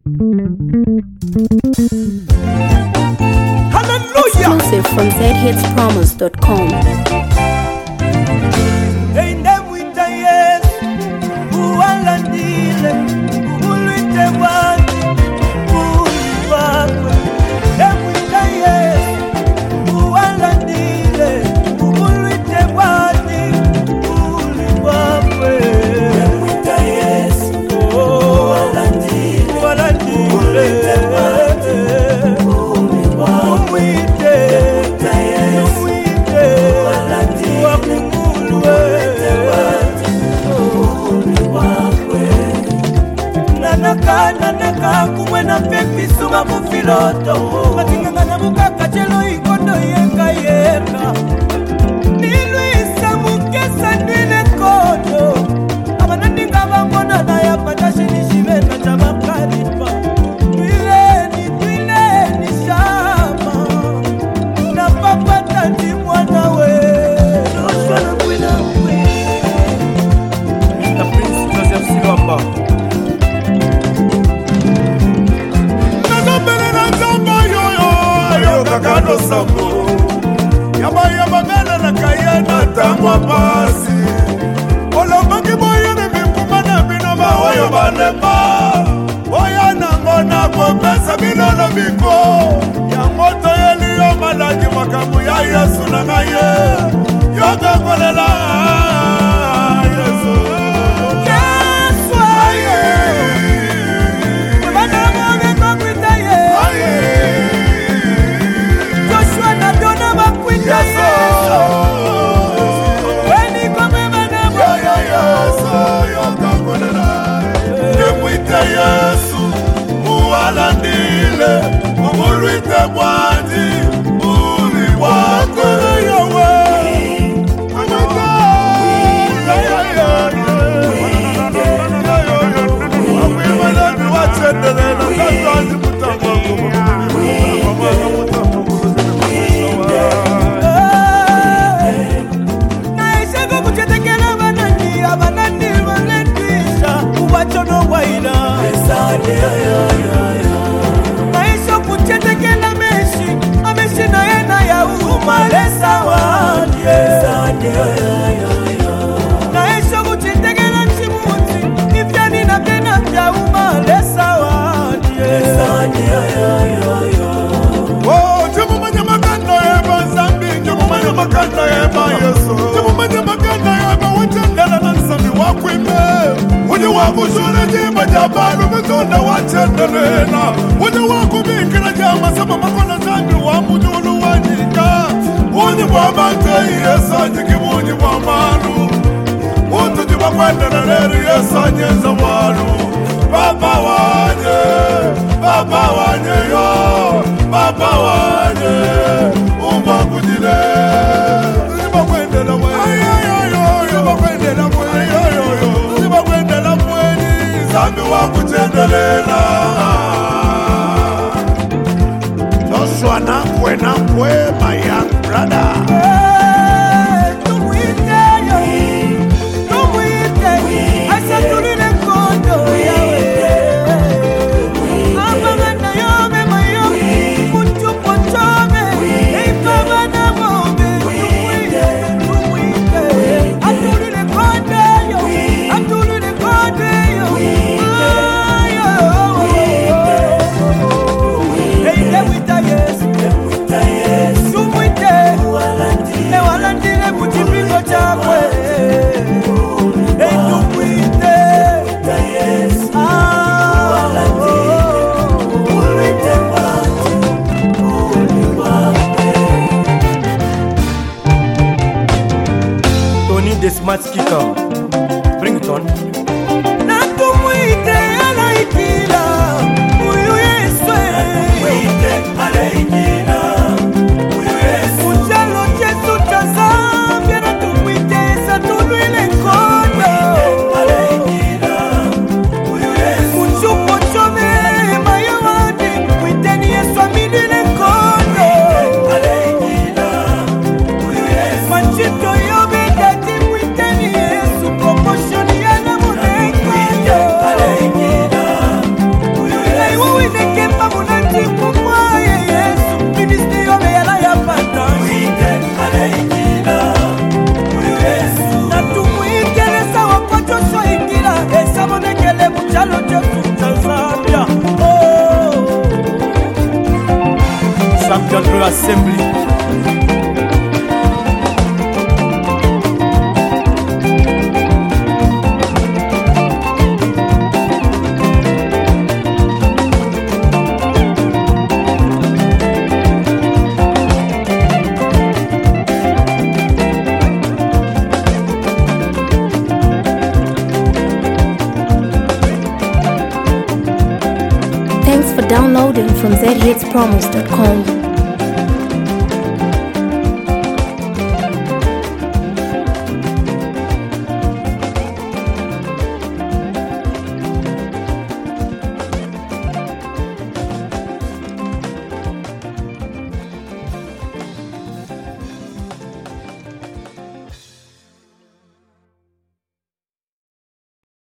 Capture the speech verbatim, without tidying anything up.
Hallelujah. Exclusive from z hits promos dot com. Kuwena pepi suma mufiloto Matinga na bukaka chelo ikondo yenga yenga Niluisa mukesa nile kodo Amanandinga wangona na ya patashi nishime na chamakaripa Twileni, twileni shama Na papa tati mwana we Joshua na mwena we Mister Prince Joseph Silwamba Kakano sambo Yaba yaba mele na kayena tangwa pasi Ola mangi boya ne mipuma na binoma Oyo banema Oya nangona kwa pesa binona biko Ya moto yeli yo malaki makamu ya Yesu na ngaye Yoga kolela Yesu Yesu aye Kumana mwone kwa kwita ye Aye Yesu, weni kome manamo Yesu, yokakolela Nemwite Yesu, uwalandile Umuluite mwandi, uli wako Yawe Amaka Awimalani wachendelela Kazani mutanga Maisha kuchetekela meshi Ameshi na ena ya umalesa wani Maisha kuchetekela chimuti Nifyani na pena ya umalesa wani Oh, Jemu manya makanda yeba Zambi, Jemu manya makanda yeba Yesu Jemu manya makanda yeba Wachendela na nsami wakwime Uje wako shule jima jabalu Mizonda wachendelena Uje wako mikina jama Sama makona zambi wa mujulu wajika Uje mwamante Yesa jikimunyi mwamanu Utu jiba kwende na leri Yesa nyeza walu Baba wanye Baba wanye yo Baba wanye Umba kujile Jiba kwende na mwe Jiba kwende na mwe Jiba kwende na mwe Zambi wa kuchendelela Joshua Nangwe Nangwe my young brother Hey, tumwite yo Tumwite Asa tulile kondo yawe Amagana yo mema yo Kuchupo chome Eipaba na mobe Tumwite Tumwite Atulile kondo yo Atulile kondo yo Hey, Demwita yes Demwita yes Tumwite General Assembly. Thanks for downloading from z hits promos dot com.